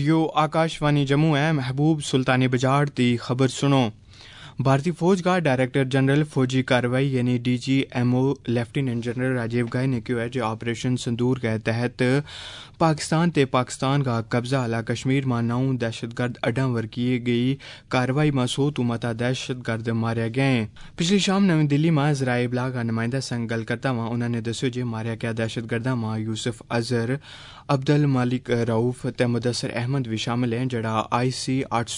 यो आकाशवाणी जम्मू है। महबूब सुल्तानी बजाड़ दी खबर सुनो। भारतीय फौज का डायरेक्टर जनरल फौजी कार्रवाई यानी DGMO lieutenant general Rajiv Ghai ने कहा है कि ऑपरेशन संदूर के तहत पाकिस्तान ते पाकिस्तान का कब्जा आला कश्मीर में 9 दहशतगर्द अड्डा पर की गई कार्रवाई में 100 तो मता दहशतगर्द मारे गए। पिछली शाम नवी दिल्ली में जराए इबलाग का नुमाइंदा संग गल करता हुआ उन्होंने दस्यो जे मारिया गया दहशतगर्दा में यूसुफ अजहर, अब्दुल मालिक रऊफ ते मुदस्सर अहमद भी शामिल हैं जड़ा IC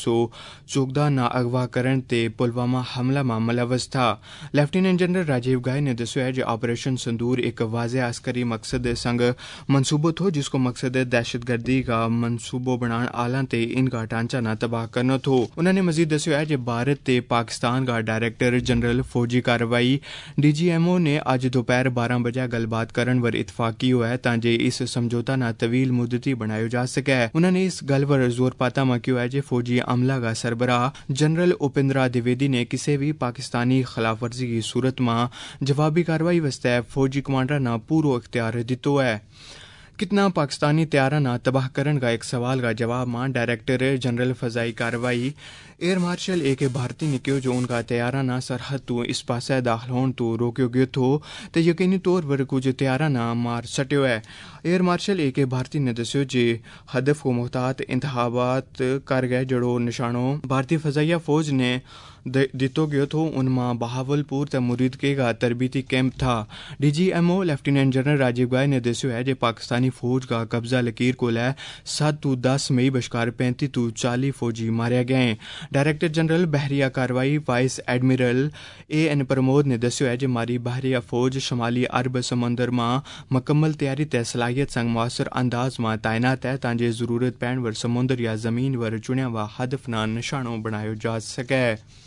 814 ना अगवा करन ते पुलवामा हमला में मुलव्वस था। लेफ्टिनेंट जनरल राजीव गाय ने दस्यो है कि ऑपरेशन संदूर एक वाज़ेह अस्करी मकसद संग मनसूबो थो जिसको मकसद दहशतगर्दी का मनसूबो बनाने आला ते इनका ढांचा ना तबाह करना थो। उन्होंने मजीद दस्यो है कि भारत ते पाकिस्तान का डायरेक्टर जनरल फौजी कार्रवाई DGMO ने अज दोपहर 12 बजे गलबात करन पर इतफाकी हुआ है तांजे इस समझौता ना तवील मुद्दती बनाया जा सके। उन्होंने इस गल पर जोर पाता में किया है कि फौजी अमला का सरबराह जनरल उपेंद्रा द्विवेदी ने किसी भी पाकिस्तानी खिलाफवर्जी की सूरत में जवाबी कार्रवाई वास्ते फौजी कमांडर ना पूरा इख्तियार दितो है। कितना पाकिस्तानी तैयारा ना तबाह करन का एक सवाल का जवाब में डायरेक्टर जनरल फजाई कार्रवाई एयर मार्शल AK भारती ने कहो जो उनका तैयारा ना सरहद तो इस पासे दाखिल होने तो रोक्यो गयो थो तो यकीनी तौर पर कुछ तैयारा ना मार सट्यो है। एयर मार्शल AK भारती ने दस्यो जे हदफ को मुहतात इंतखाबात कर गए जड़ो निशानों भारतीय फजाइया फौज ने दितो गयो थो उनमें बहावलपुर ते मुरीदके का तरबीती कैंप था। DGMO lieutenant general Rajiv Ghai ने दस्यो है जे पाकिस्तानी फौज का कब्जा लकीर को लै 7 तो 10 मई बशकार 35 तो 40 फौजी मारे गए। डायरेक्टर जनरल बहरिया कार्रवाई वाइस एडमिरल AN प्रमोद ने दस्यो है जे मारी बहरिया फौज शमाली अरब समंदर में मुकम्मल तैयारी ते सलाहियत संग मुअस्सर अंदाज में तैनात है तांजे जरूरत पैण पर समुद्र या जमीन पर चुनिया व हदफ ना निशानों बनाया जा सके।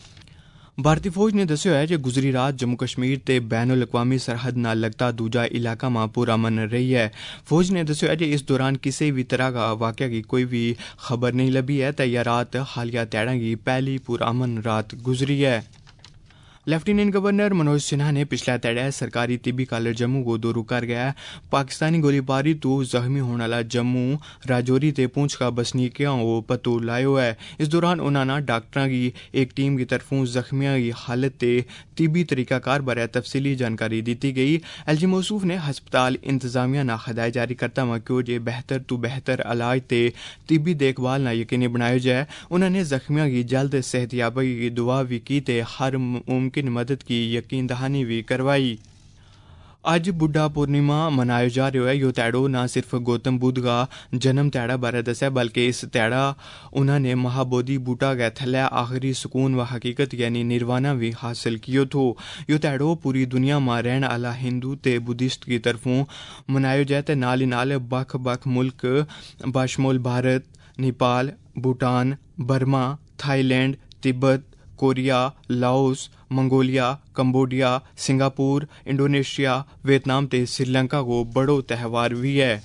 भारतीय फौज ने दस्यो है कि गुजरी रात जम्मू कश्मीर ते बैनुल अक़वामी सरहद नाल लगता दूजा इलाका में पूरा अमन रही है। फौज ने दस्यो है कि इस दौरान किसी भी तरह का वाक़या की कोई भी खबर नहीं लभी है ते यह रात हालिया ध्याड़ा की पहली पूरा अमन रात गुजरी है। लेफ्टिनेंट गवर्नर मनोज सिन्हा ने पिछले ध्याड़े सरकारी तिब्बी कॉलेज जम्मू को दौरू कर गया पाकिस्तानी गोलीबारी तो जख्मी होने वाला जम्मू राजौरी ते पुंछ का बसनीकियां को पतो लायो है। इस दौरान उन्होंने डॉक्टरों की एक टीम की तरफों जख्मियों की हालत ते तिब्बी तरीकाकार बारे तफसीली जानकारी दी गई। LG मौसूफ ने हस्पताल इंतजामिया ना हदायत जारी करता हुआ कहो जे बेहतर तो बेहतर इलाज ते तिब्बी देखभाल ना यकीनी बनाया जाए। उन्होंने जख्मियों की जल्द सेहतयाबी की दुआ भी की ते हर मुमकिन मदद की यकीन दहानी भी करवाई। अज बुढ़ा पूर्णिमा मनाया जा रहा है। यो ध्याड़ो न सिर्फ गौतम बुद्ध का जन्म ध्याड़ा बारे दस्या बल्कि इस ध्याड़ा उन्होंने महाबोधि बूटा के थले आखिरी सुकून व हकीकत यानी निर्वाणा भी हासिल कियो थो। यो ध्याड़ो पूरी दुनिया में रहने वाला हिंदू ते बुद्धिस्ट की तरफों मनाया जाए ते नाल ही नाल बख बख मुल्क बशमूल Bharat, Nepal, Bhutan, Burma, Thailand, Tibet, Korea, Laos, Mongolia, Cambodia, Singapore, Indonesia, Vietnam ते श्रीलंका को बड़ो त्यौहार भी है।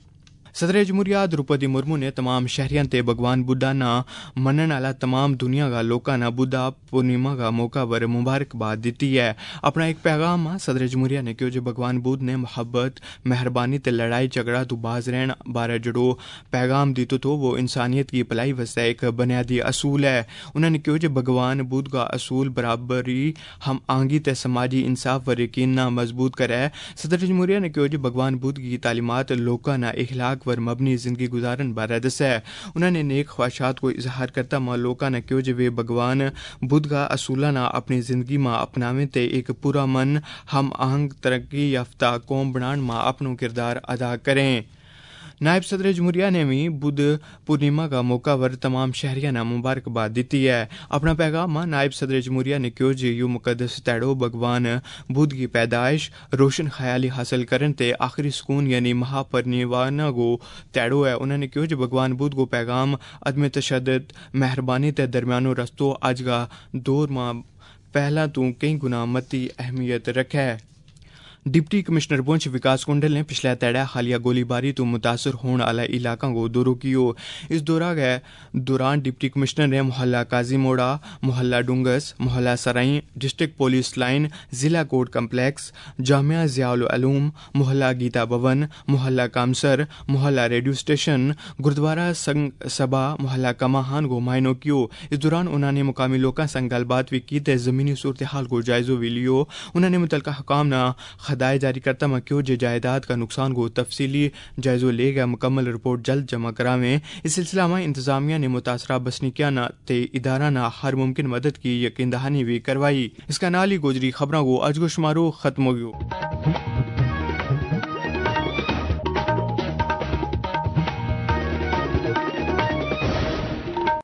सदर जमहूरिया द्रौपदी मुर्मू ने तमाम शहरियां ते भगवान बुद्धा ना मनन वाला तमाम दुनिया का लोगों ना बुद्धा पूर्णिमा का मौका पर मुबारकबाद दी है। अपना एक पैगाम में सदर जमहूरिया ने कहो जो भगवान बुद्ध ने मोहब्बत, मेहरबानी ते लड़ाई झगड़ा तो बाज रहन बारे जड़ो पैगाम दितो तो वो इंसानियत की भलाई वास्ते एक बुनियादी असूल है। उन्होंने कहो जो भगवान बुद्ध का असूल बराबरी हम आंगी ते समाजी इंसाफ व यकीन ना मजबूत करे। सदर जमहूरिया ने कहो जो भगवान बुद्ध की तालीमात लोगों ना इखलाक पर मबनी जिंदगी गुजारन बारे दस्या। उन्होंने नेक ख्वाहिशात को इजहार करता मां लोगों ने कहो जो वे भगवान बुद्ध का असूला ना अपनी जिंदगी में अपनावे ते एक पूरा मन हम आहंग तरक्की याफ्ता कौम बनाने में अपनो किरदार अदा करें। नायब सदर जमहूरिया ने भी बुद्ध पूर्णिमा का मौका पर तमाम शहरियां ने मुबारकबाद दी है। अपना पैगाम में नायब सदर जमहूरिया ने कहो जे यू मुकद्दस ध्याड़ो भगवान बुद्ध की पैदाइश, रोशन ख्याली हासिल करन ते आखिरी सुकून यानी महापरिनिर्वाण को ध्याड़ो है। उन्होंने कहो जे भगवान बुद्ध को पैगाम अदम तशद्दुद, मेहरबानी ते दरमियानो रस्तो अज का दौर में पहला तो कई गुना मती अहमियत रखे है। डिप्टी कमिश्नर पुंछ विकास कुंडल ने पिछले तैड़ा हालिया गोलीबारी तो मुतासर होने आला इलाका को दौरो कियो। इस दौरान डिप्टी कमिश्नर ने मोहल्ला काजी मोड़ा, मोहल्ला डुंगस, मोहल्ला सराई, डिस्ट्रिक्ट पुलिस लाइन, जिला कोर्ट कम्प्लेक्स, जामिया ज़ियाउल उलूम, मोहल्ला गीता भवन, मोहल्ला कामसर, मोहल्ला रेडियो स्टेशन, गुरुद्वारा संघ सभा, मोहल्ला कमाहान को मायनो कियो। इस दौरान उन्होंने मुकामी लोगों संग गलबात भी की ते जमीनी सूरत हाल को जायजो भी लियो। उन्होंने मुतलका हुकाम ना खदाय जारी करता मक्यो जे जायदाद का नुकसान को तफसीली जायजो लेगा मुकम्मल रिपोर्ट जल्द जमा करावें। इस सिलसिला में इंतजामिया ने मुतासरा बसनीकिया ना ते इदारा ना हर मुमकिन मदद की यकीन दहानी भी करवाई। इसका नाल ही गोजरी खबरों को अजगो शुमारो खत्म हो गयो।